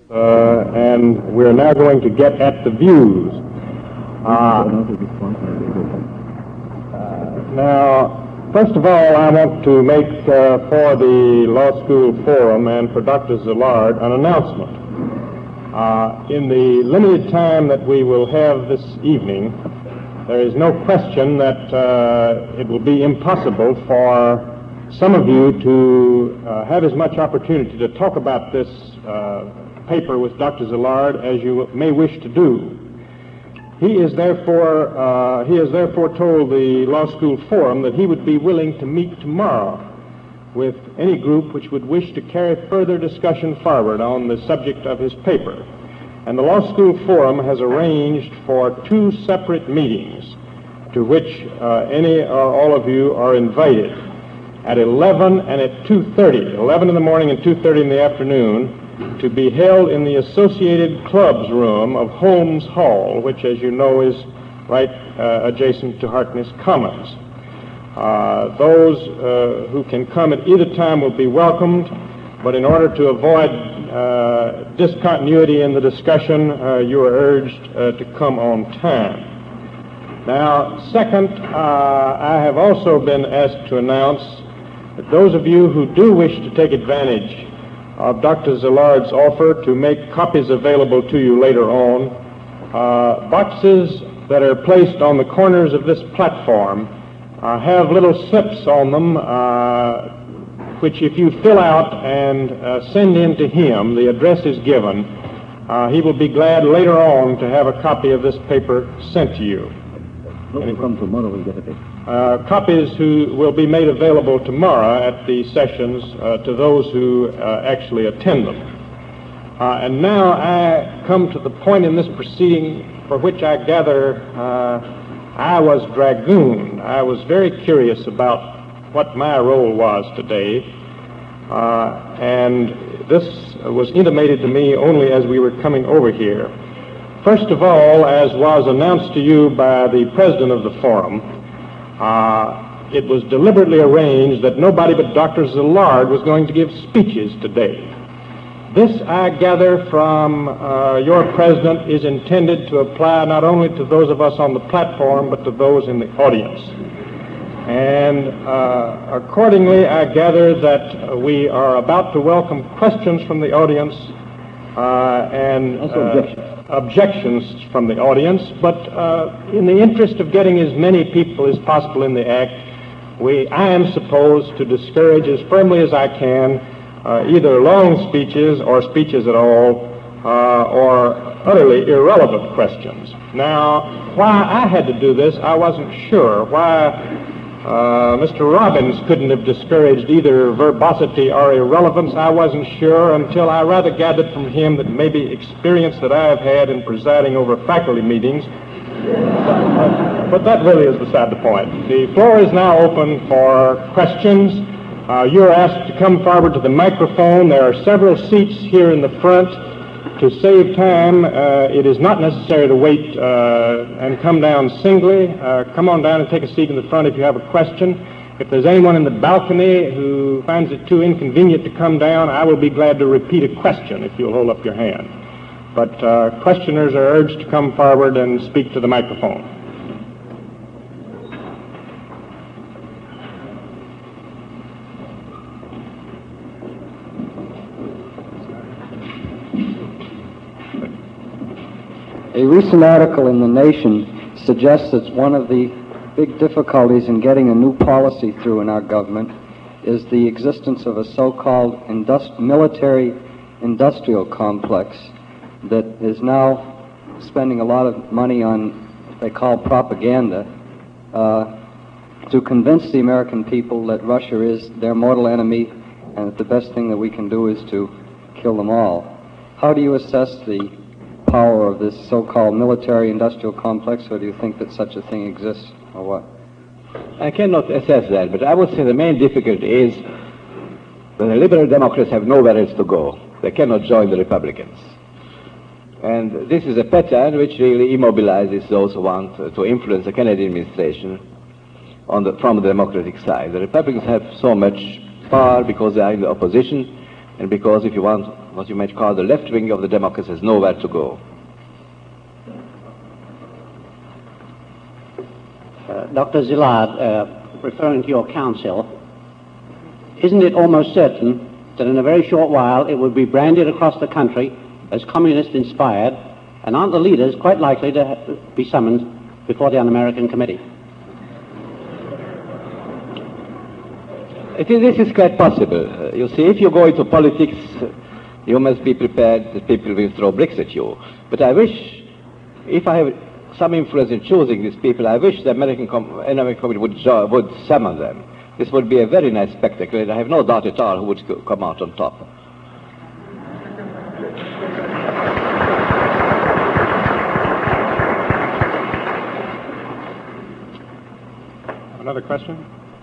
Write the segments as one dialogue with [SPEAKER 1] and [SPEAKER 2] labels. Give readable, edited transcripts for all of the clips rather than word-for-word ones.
[SPEAKER 1] and we're now going to get at the views. Now, first of all, I want to make for the Law School Forum and for Dr. Szilard an announcement. In the limited time that we will have this evening, there is no question that it will be impossible for some of you to have as much opportunity to talk about this paper with Dr. Szilard as you may wish to do. He has therefore told the Law School Forum that he would be willing to meet tomorrow with any group which would wish to carry further discussion forward on the subject of his paper. And the Law School Forum has arranged for 2 separate meetings to which any or all of you are invited, at 11 and at 2:30, 11 in the morning and 2:30 in the afternoon, to be held in the Associated Clubs room of Holmes Hall, which, as you know, is right adjacent to Harkness Commons. Those who can come at either time will be welcomed, but in order to avoid discontinuity in the discussion, you are urged to come on time. Now, second, I have also been asked to announce that those of you who do wish to take advantage of Dr. Szilard's offer to make copies available to you later on, boxes that are placed on the corners of this platform have little slips on them, which if you fill out and send in to him, the address is given, he will be glad later on to have a copy of this paper sent to you.
[SPEAKER 2] Those who come tomorrow will get a paper.
[SPEAKER 1] Copies who will be made available tomorrow at the sessions to those who actually attend them. And now I come to the point in this proceeding for which I gather I was dragooned. I was very curious about what my role was today, and this was intimated to me only as we were coming over here. First of all, as was announced to you by the president of the forum, it was deliberately arranged that nobody but Dr. Szilard was going to give speeches today. This, I gather from your president, is intended to apply not only to those of us on the platform, but to those in the audience. And accordingly, I gather that we are about to welcome questions from the audience and objections from the audience, but in the interest of getting as many people as possible in the act, I am supposed to discourage as firmly as I can either long speeches or speeches at all, or utterly irrelevant questions. Now, why I had to do this, I wasn't sure. Why Mr. Robbins couldn't have discouraged either verbosity or irrelevance, I wasn't sure until I rather gathered from him that maybe experience that I have had in presiding over faculty meetings. But that really is beside the point. The floor is now open for questions. You're asked to come forward to the microphone. There are several seats here in the front. To save time, it is not necessary to wait and come down singly. Come on down and take a seat in the front if you have a question. If there's anyone in the balcony who finds it too inconvenient to come down, I will be glad to repeat a question if you'll hold up your hand. But questioners are urged to come forward and speak to the microphone.
[SPEAKER 2] A recent article in The Nation suggests that one of the big difficulties in getting a new policy through in our government is the existence of a so-called military-industrial complex that is now spending a lot of money on what they call propaganda to convince the American people that Russia is their mortal enemy and that the best thing that we can do is to kill them all. How do you assess the power of this so-called military-industrial complex, or do you think that such a thing exists, or what?
[SPEAKER 3] I cannot assess that, but I would say the main difficulty is that the liberal Democrats have nowhere else to go. They cannot join the Republicans. And this is a pattern which really immobilizes those who want to influence the Kennedy administration from the Democratic side. The Republicans have so much power because they are in the opposition and because, if you want, what you might call the left wing of the democracy has nowhere to go.
[SPEAKER 4] Dr. Szilard, referring to your counsel, isn't it almost certain that in a very short while it will be branded across the country as communist-inspired, and aren't the leaders quite likely to be summoned before the Un-American Committee?
[SPEAKER 3] This is quite possible. You see, if you go into politics, you must be prepared that people will throw bricks at you. But I wish, if I have some influence in choosing these people, I wish the American Committee would summon them. This would be a very nice spectacle, and I have no doubt at all who would come out on top.
[SPEAKER 1] Another question?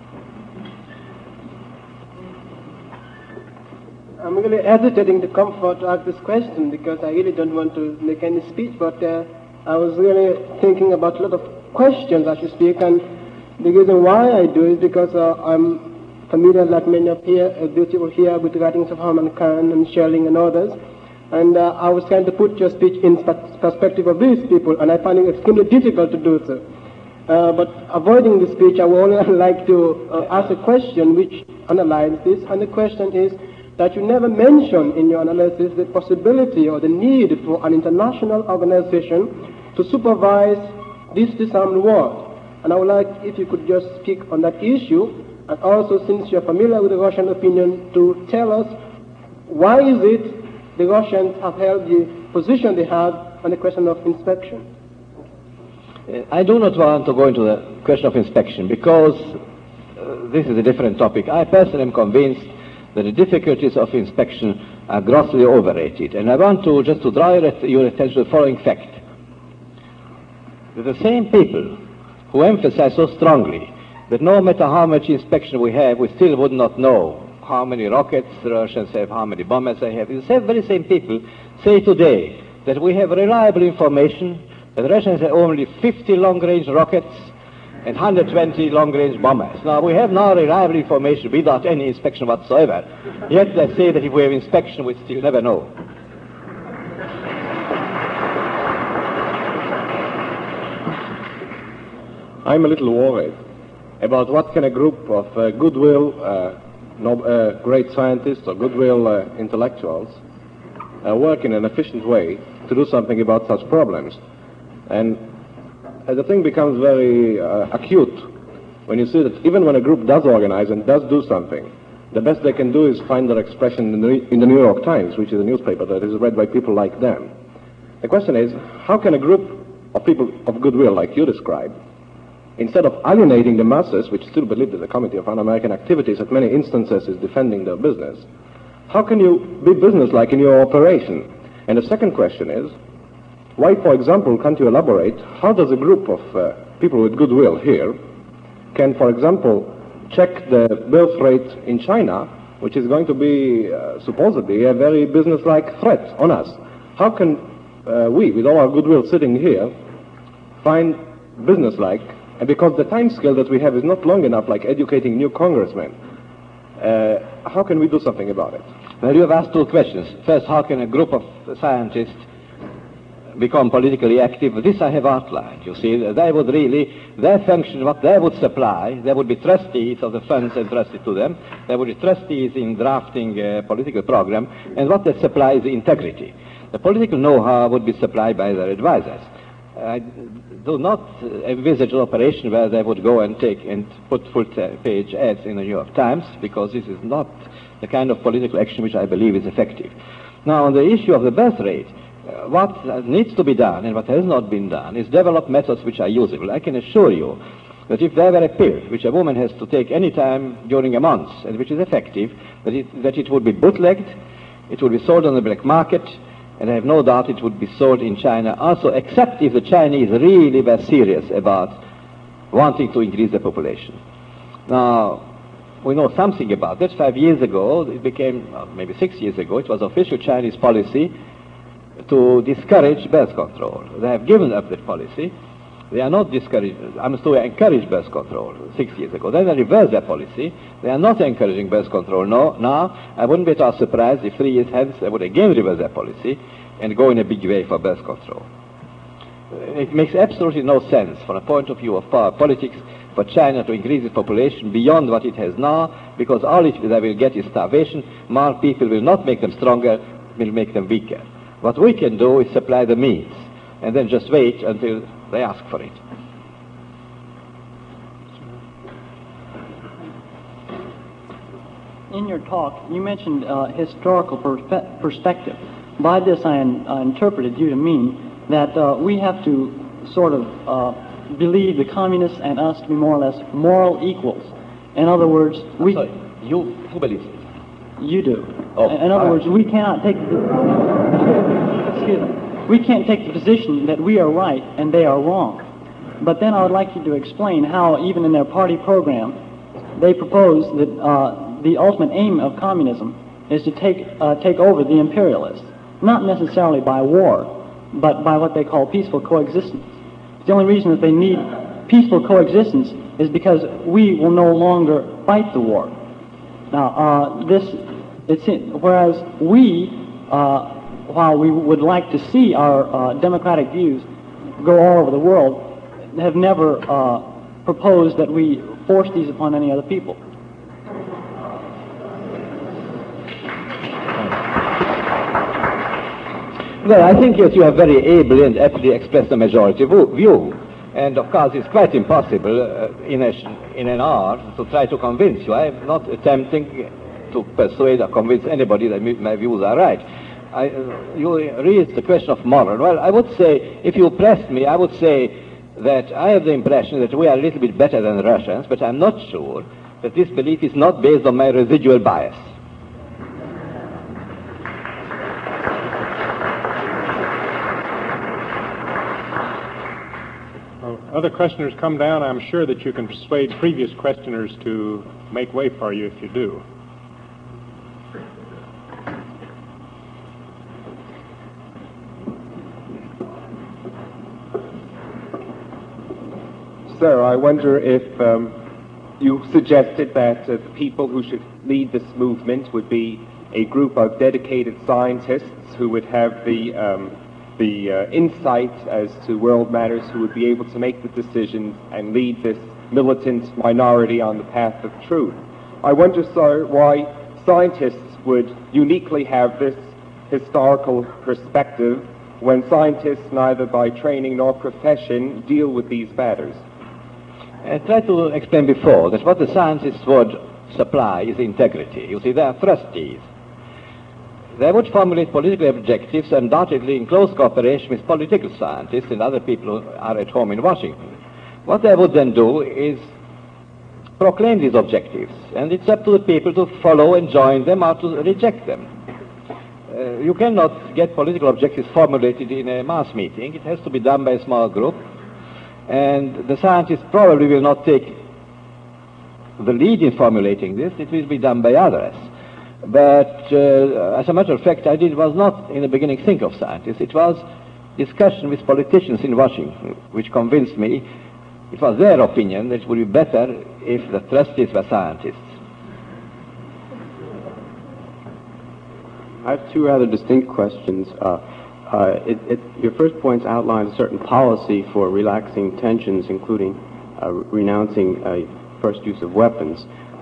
[SPEAKER 5] I'm really hesitating to come forward to ask this question because I really don't want to make any speech, but I was really thinking about a lot of questions as you speak, and the reason why I do is because I'm familiar, like many of people here, with the writings of Herman Kahn and Schelling and others, and I was trying to put your speech in perspective of these people, and I find it extremely difficult to do so. But avoiding the speech, I would only like to ask a question which analyzes this, and the question is that you never mention in your analysis the possibility or the need for an international organization to supervise this disarmed world. And I would like, if you could just speak on that issue, and also, since you're familiar with the Russian opinion, to tell us why is it the Russians have held the position they have on the question of inspection.
[SPEAKER 3] I do not want to go into the question of inspection because this is a different topic. I personally am convinced that the difficulties of inspection are grossly overrated. And I want to just to draw your attention to the following fact. That the same people who emphasize so strongly that no matter how much inspection we have, we still would not know how many rockets the Russians have, how many bombers they have. The very same people say today that we have reliable information that the Russians have only 50 long-range rockets and 120 long-range bombers. Now, we have now reliable information without any inspection whatsoever. Yet they say that if we have inspection, we still never know.
[SPEAKER 6] I'm a little worried about what can a group of goodwill, great scientists or goodwill intellectuals work in an efficient way to do something about such problems. And the thing becomes very acute when you see that even when a group does organize and does do something, the best they can do is find their expression in the New York Times, which is a newspaper that is read by people like them. The question is, how can a group of people of goodwill, like you describe, instead of alienating the masses, which still believe that the Committee of Un-American Activities at many instances is defending their business, how can you be businesslike in your operation? And the second question is, why, for example, can't you elaborate, how does a group of people with goodwill here can, for example, check the birth rate in China, which is going to be supposedly a very businesslike threat on us? How can we, with all our goodwill sitting here, find businesslike, and because the time scale that we have is not long enough, like educating new congressmen, how can we do something about it?
[SPEAKER 3] Well, you have asked two questions. First, how can a group of scientists become politically active? This I have outlined. You see, they would really, their function, what they would supply, they would be trustees of the funds entrusted to them. They would be trustees in drafting a political program, and what they supply is integrity. The political know-how would be supplied by their advisors. I do not envisage an operation where they would go and take and put full-page ads in the New York Times, because this is not the kind of political action which I believe is effective. Now, on the issue of the birth rate, what needs to be done and what has not been done is develop methods which are usable. I can assure you that if there were a pill which a woman has to take any time during a month and which is effective, that it would be bootlegged, it would be sold on the black market, and I have no doubt it would be sold in China also, except if the Chinese really were serious about wanting to increase the population. Now, we know something about that. 5 years ago, it became, maybe 6 years ago, it was official Chinese policy to discourage birth control. They have given up that policy. They are not discouraged. They encouraged birth control 6 years ago. Then they reversed their policy. They are not encouraging birth control now. I wouldn't be at all surprised if 3 years hence they would again reverse their policy and go in a big way for birth control. It makes absolutely no sense from a point of view of power politics for China to increase its population beyond what it has now, because all they will get is starvation. More people will not make them stronger, will make them weaker. What we can do is supply the means, and then just wait until they ask for it.
[SPEAKER 7] In your talk, you mentioned historical perspective. By this, I interpreted you to mean that we have to sort of believe the communists and us to be more or less moral equals. In other words,
[SPEAKER 3] who believes it?
[SPEAKER 7] You do.
[SPEAKER 3] Oh,
[SPEAKER 7] in other words, we cannot take we can't take the position that we are right and they are wrong. But then I would like you to explain how, even in their party program, they propose that the ultimate aim of communism is to take over the imperialists, not necessarily by war, but by what they call peaceful coexistence. The only reason that they need peaceful coexistence is because we will no longer fight the war. Now, whereas we, while we would like to see our democratic views go all over the world, have never proposed that we force these upon any other people.
[SPEAKER 3] Well, I think that you have very ably and aptly expressed the majority view. And of course, it's quite impossible in an hour to try to convince you. I am not attempting to persuade or convince anybody that my views are right. You raised the question of moral. Well, I would say, if you pressed me, I would say that I have the impression that we are a little bit better than the Russians, but I'm not sure that this belief is not based on my residual bias.
[SPEAKER 1] Other questioners come down. I'm sure that you can persuade previous questioners to make way for you if you do.
[SPEAKER 8] Sir, I wonder if you suggested that the people who should lead this movement would be a group of dedicated scientists who would have the insight as to world matters, who would be able to make the decisions and lead this militant minority on the path of truth. I wonder, sir, why scientists would uniquely have this historical perspective when scientists, neither by training nor profession, deal with these matters.
[SPEAKER 3] I tried to explain before that what the scientists would supply is integrity. You see, they are trustees. They would formulate political objectives, undoubtedly in close cooperation with political scientists and other people who are at home in Washington. What they would then do is proclaim these objectives, and it's up to the people to follow and join them or to reject them. You cannot get political objectives formulated in a mass meeting. It has to be done by a small group, and the scientists probably will not take the lead in formulating this. It will be done by others. But as a matter of fact, was not in the beginning think of scientists. It was discussion with politicians in Washington which convinced me it was their opinion that it would be better if the trustees were scientists.
[SPEAKER 9] I have two rather distinct questions. Your first points outline a certain policy for relaxing tensions, including renouncing first use of weapons.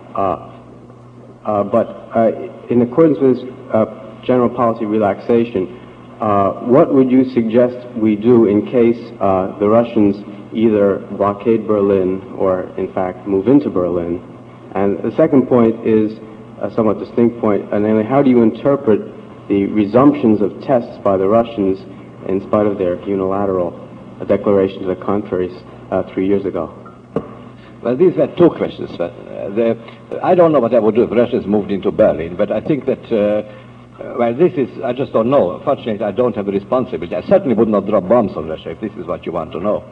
[SPEAKER 9] But in accordance with this general policy relaxation, what would you suggest we do in case the Russians either blockade Berlin or, in fact, move into Berlin? And the second point is a somewhat distinct point, and namely, how do you interpret the resumptions of tests by the Russians in spite of their unilateral declaration to the contrary 3 years ago?
[SPEAKER 3] Well, these were two questions. I don't know what I would do if Russians moved into Berlin, but I think that, I just don't know. Fortunately, I don't have the responsibility. I certainly would not drop bombs on Russia if this is what you want to know.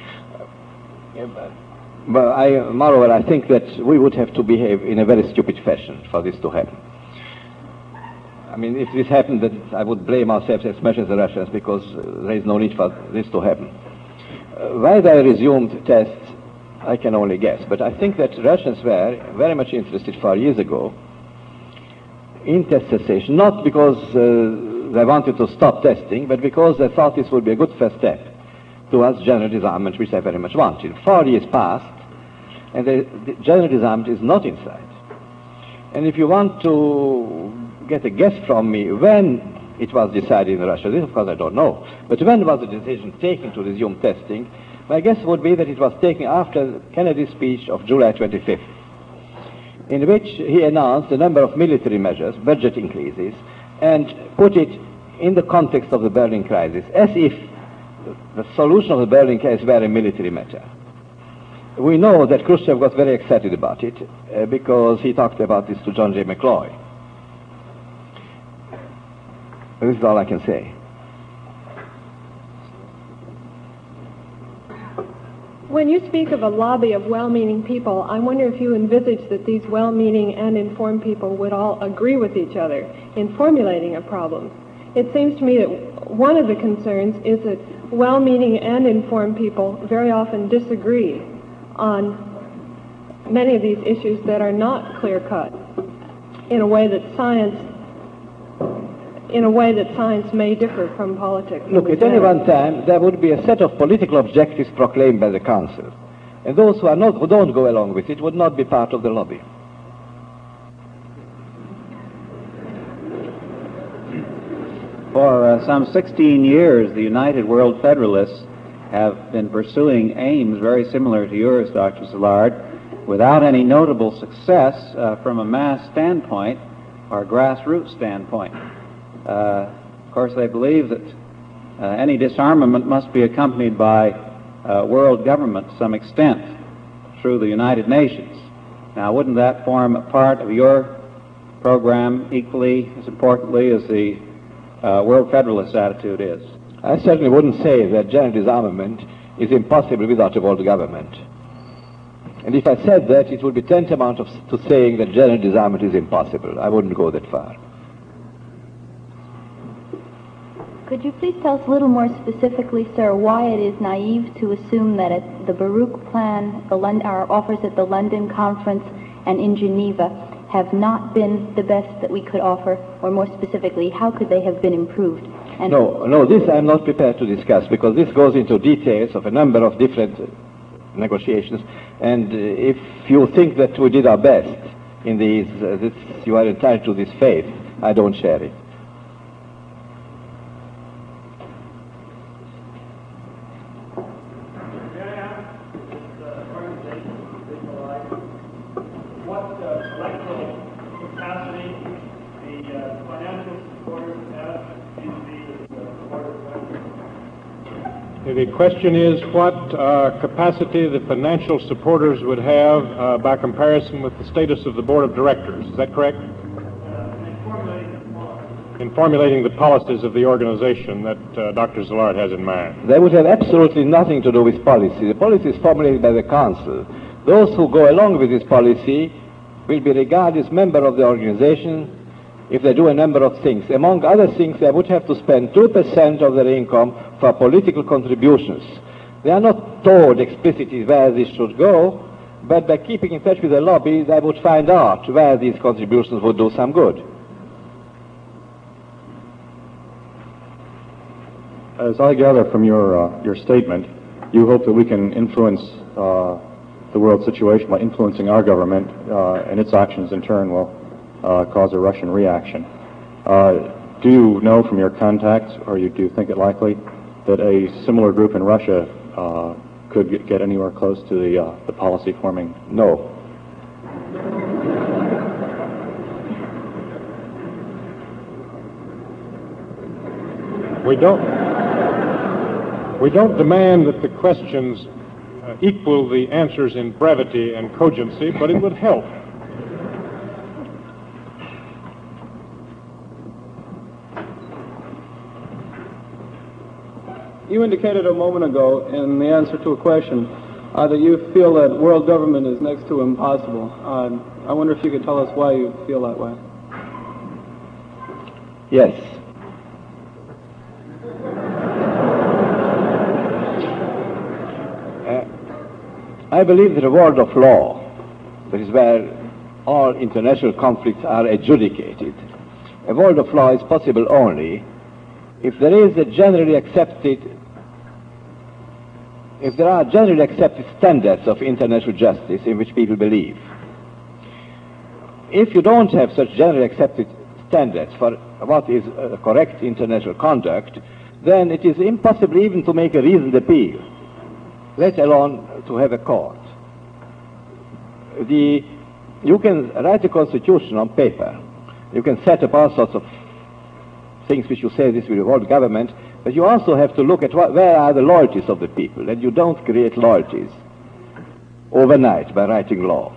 [SPEAKER 3] But moreover, I think that we would have to behave in a very stupid fashion for this to happen. I mean, if this happened, then I would blame ourselves as much as the Russians, because there is no need for this to happen. Why they resumed tests, I can only guess. But I think that Russians were very much interested 4 years ago in test cessation, not because they wanted to stop testing, but because they thought this would be a good first step towards general disarmament, which they very much wanted. 4 years passed, and the general disarmament is not in sight. And if you want to get a guess from me when it was decided in Russia, this of course I don't know, but when was the decision taken to resume testing, my guess would be that it was taken after Kennedy's speech of July 25th, in which he announced a number of military measures, budget increases, and put it in the context of the Berlin crisis, as if the solution of the Berlin crisis were a military matter. We know that Khrushchev got very excited about it because he talked about this to John J. McCloy. This is all I can say.
[SPEAKER 10] When you speak of a lobby of well-meaning people, I wonder if you envisage that these well-meaning and informed people would all agree with each other in formulating a problem. It seems to me that one of the concerns is that well-meaning and informed people very often disagree on many of these issues that are not clear-cut in a way that science may differ from politics.
[SPEAKER 3] Look, at any one time, there would be a set of political objectives proclaimed by the Council. And those who don't go along with it would not be part of the lobby.
[SPEAKER 11] For some 16 years, the United World Federalists have been pursuing aims very similar to yours, Dr. Szilard, without any notable success from a mass standpoint or grassroots standpoint. Of course, they believe that any disarmament must be accompanied by world government to some extent through the United Nations. Now, wouldn't that form a part of your program equally as importantly as the World Federalist attitude is?
[SPEAKER 3] I certainly wouldn't say that general disarmament is impossible without a world government. And if I said that, it would be tantamount to saying that general disarmament is impossible. I wouldn't go that far.
[SPEAKER 12] Could you please tell us a little more specifically, sir, why it is naive to assume that the Baruch Plan, our offers at the London Conference and in Geneva, have not been the best that we could offer, or more specifically, how could they have been improved? And
[SPEAKER 3] No, this I'm not prepared to discuss, because this goes into details of a number of different negotiations, and if you think that we did our best in these, you are entitled to this faith, I don't share it.
[SPEAKER 1] The question is what capacity the financial supporters would have by comparison with the status of the board of directors. Is that correct? In formulating the policies of the organization that Dr. Szilard has in mind.
[SPEAKER 3] They would have absolutely nothing to do with policy. The policy is formulated by the Council. Those who go along with this policy will be regarded as members of the organization if they do a number of things. Among other things, they would have to spend 2% of their income for political contributions. They are not told explicitly where this should go, but by keeping in touch with the lobby, they would find out where these contributions would do some good.
[SPEAKER 13] As I gather from your statement, you hope that we can influence the world situation by influencing our government, and its actions in turn will cause a Russian reaction. Do you know from your contacts, or do you think it likely, that a similar group in Russia could get anywhere close to the policy forming?
[SPEAKER 3] No.
[SPEAKER 1] We don't demand that the questions equal the answers in brevity and cogency, but it would help.
[SPEAKER 14] You indicated a moment ago in the answer to a question that you feel that world government is next to impossible. I wonder if you could tell us why you feel that way.
[SPEAKER 3] Yes. I believe that a world of law, that is where all international conflicts are adjudicated, a world of law is possible only if there are generally accepted standards of international justice in which people believe. If you don't have such generally accepted standards for what is correct international conduct, then it is impossible even to make a reasoned appeal, let alone to have a court. You can write a constitution on paper. You can set up all sorts of things which you say this will involve government, but you also have to look at where are the loyalties of the people, and you don't create loyalties overnight by writing law.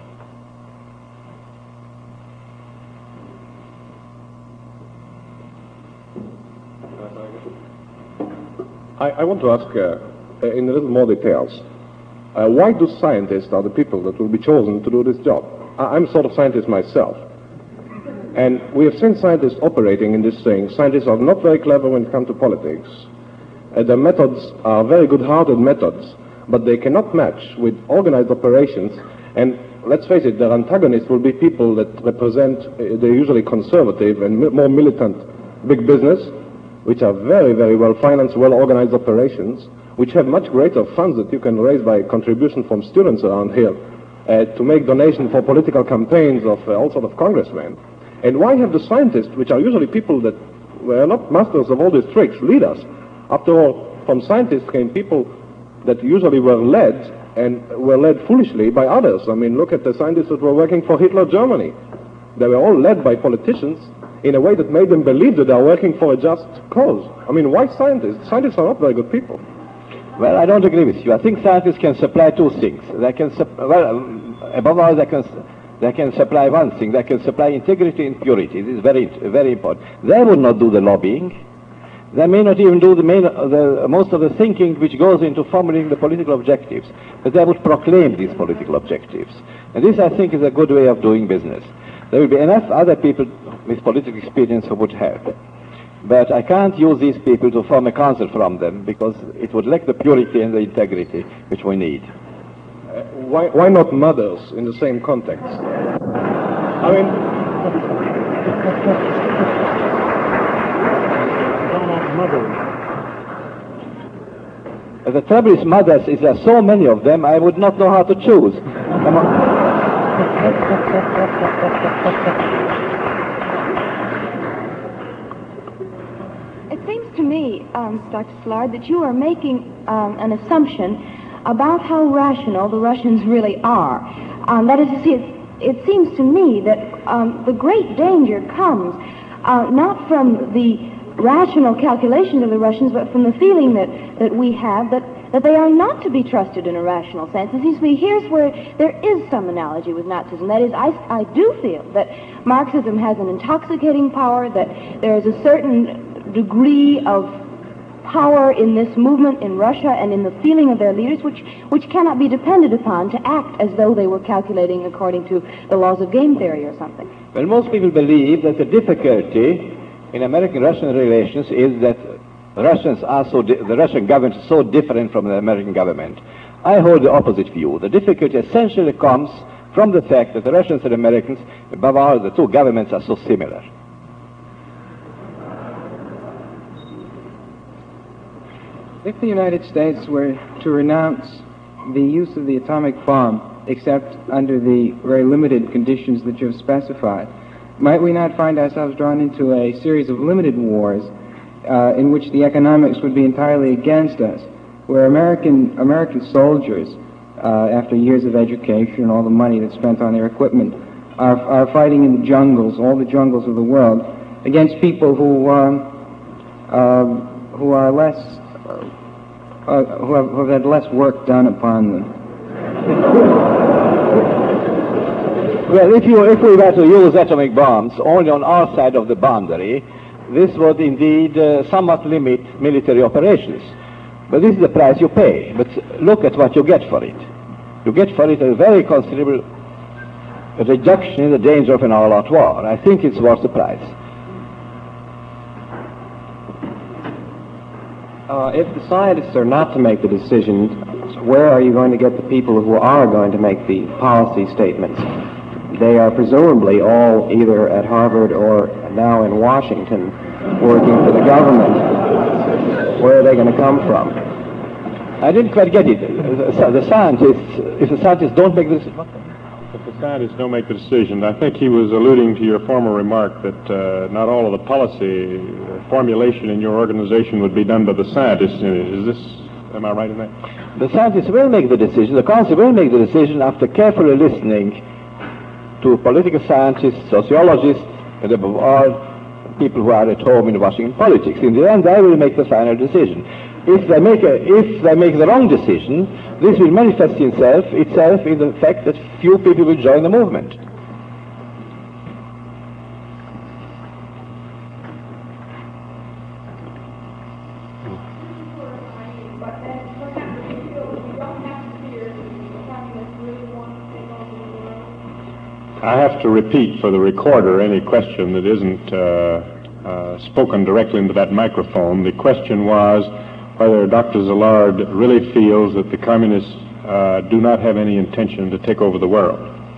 [SPEAKER 6] I want to ask in a little more details. Why do scientists are the people that will be chosen to do this job? I'm a sort of scientist myself. And we have seen scientists operating in this thing. Scientists are not very clever when it comes to politics. Their methods are very good-hearted methods, but they cannot match with organized operations. And let's face it, their antagonists will be people that represent the usually conservative and more militant big business, which are very, very well-financed, well-organized operations, which have much greater funds that you can raise by contribution from students around here to make donations for political campaigns of all sorts of congressmen. And why have the scientists, which are usually people that were not masters of all these tricks, lead us? After all, from scientists came people that usually were led, and were led foolishly by others. I mean, look at the scientists that were working for Hitler Germany. They were all led by politicians in a way that made them believe that they are working for a just cause. I mean, why scientists? Scientists are not very good people.
[SPEAKER 3] Well, I don't agree with you. I think scientists can supply two things. They can, above all, they can supply one thing. They can supply integrity and purity. This is very, very important. They would not do the lobbying. They may not even do most of the thinking which goes into formulating the political objectives, but they would proclaim these political objectives. And this, I think, is a good way of doing business. There will be enough other people with political experience who would help. But I can't use these people to form a council from them, because it would lack the purity and the integrity which we need.
[SPEAKER 6] Why not mothers in the same context? I mean...
[SPEAKER 3] The trouble is mothers, is there are so many of them, I would not know how to choose.
[SPEAKER 12] It seems to me, Dr. Szilard, that you are making an assumption about how rational the Russians really are. That is to say, it seems to me that the great danger comes not from the rational calculations of the Russians, but from the feeling that we have that they are not to be trusted in a rational sense. It seems to me here's where there is some analogy with Nazism. That is, I do feel that Marxism has an intoxicating power, that there is a certain degree of power in this movement in Russia and in the feeling of their leaders, which cannot be depended upon to act as though they were calculating according to the laws of game theory or something.
[SPEAKER 3] Well, most people believe that the difficulty in American-Russian relations is that the Russian government is so different from the American government. I hold the opposite view. The difficulty essentially comes from the fact that the Russians and Americans, above all, the two governments are so similar.
[SPEAKER 15] If the United States were to renounce the use of the atomic bomb, except under the very limited conditions that you have specified, might we not find ourselves drawn into a series of limited wars in which the economics would be entirely against us, where American soldiers, after years of education and all the money that's spent on their equipment, are fighting in the jungles, all the jungles of the world, against people who are less, who have had less work done upon them?
[SPEAKER 3] Well, if we were to use atomic bombs only on our side of the boundary, this would indeed somewhat limit military operations. But this is the price you pay. But look at what you get for it. You get for it a very considerable reduction in the danger of an all-out war. I think it's worth the price.
[SPEAKER 9] If the scientists are not to make the decision
[SPEAKER 15] where are you going to get the people who are going to make the policy statements? They are presumably all either at Harvard or now in Washington working for the government. Where are they going to come from?
[SPEAKER 3] I didn't quite get it. The scientists, if the scientists don't make this...
[SPEAKER 1] If the scientists don't make the decision, I think he was alluding to your former remark that not all of the policy formulation in your organization would be done by the scientists. Am I right in that?
[SPEAKER 3] The scientists will make the decision, the council will make the decision after carefully listening to political scientists, sociologists, and above all, people who are at home in Washington politics. In the end, they will make the final decision. If they make the wrong decision, this will manifest itself in the fact that few people will join the movement.
[SPEAKER 1] I have to repeat for the recorder any question that isn't spoken directly into that microphone. The question was whether Dr. Szilard really feels that the communists do not have any intention to take over the world.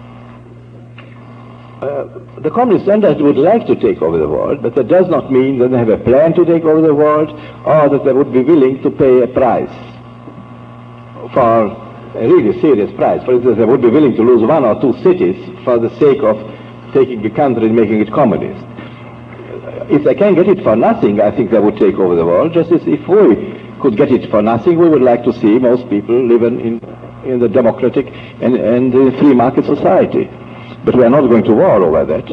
[SPEAKER 3] The communists would like to take over the world, but that does not mean that they have a plan to take over the world or that they would be willing to pay a price for a really serious price. For instance, they would be willing to lose 1 or 2 cities for the sake of taking the country and making it communist. If they can get it for nothing, I think they would take over the world. Just as if we could get it for nothing, we would like to see most people living in the democratic and free market society. But we are not going to war over that.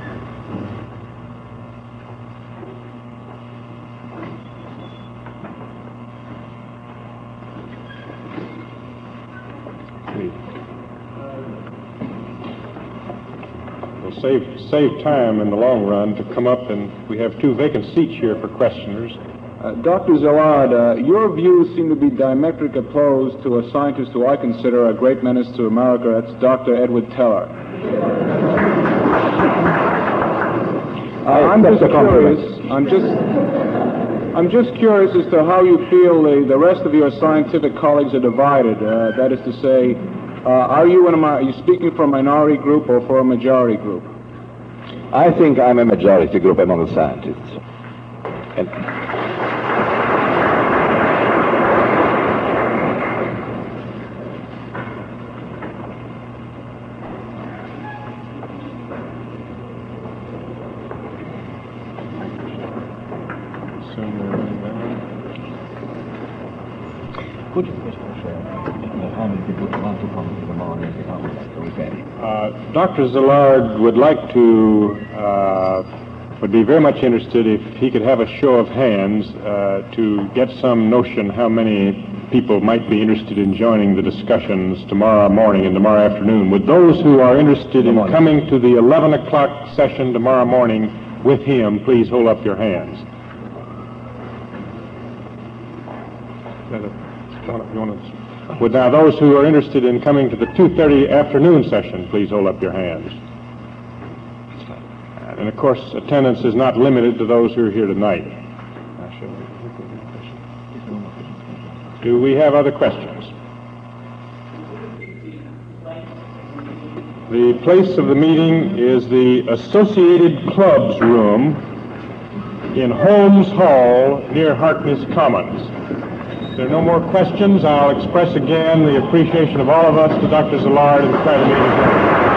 [SPEAKER 1] Save time in the long run to come up, and we have 2 vacant seats here for questioners.
[SPEAKER 14] Dr. Szilard, your views seem to be diametrically opposed to a scientist who I consider a great menace to America. That's Dr. Edward Teller. I'm just curious as to how you feel the rest of your scientific colleagues are divided. That is to say, are you speaking for a minority group or for a majority group?
[SPEAKER 3] I think I'm a majority group among the scientists. And could you just share how many people want to come to the morning?
[SPEAKER 1] Dr. Szilard would like to, would be very much interested if he could have a show of hands to get some notion how many people might be interested in joining the discussions tomorrow morning and tomorrow afternoon. Would those who are interested in coming to the 11 o'clock session tomorrow morning with him, please hold up your hands. Would now those who are interested in coming to the 2:30 afternoon session, please hold up your hands. And of course, attendance is not limited to those who are here tonight. Do we have other questions? The place of the meeting is the Associated Clubs room in Holmes Hall near Harkness Commons. If there are no more questions, I'll express again the appreciation of all of us to Dr. Szilard and try to meet him.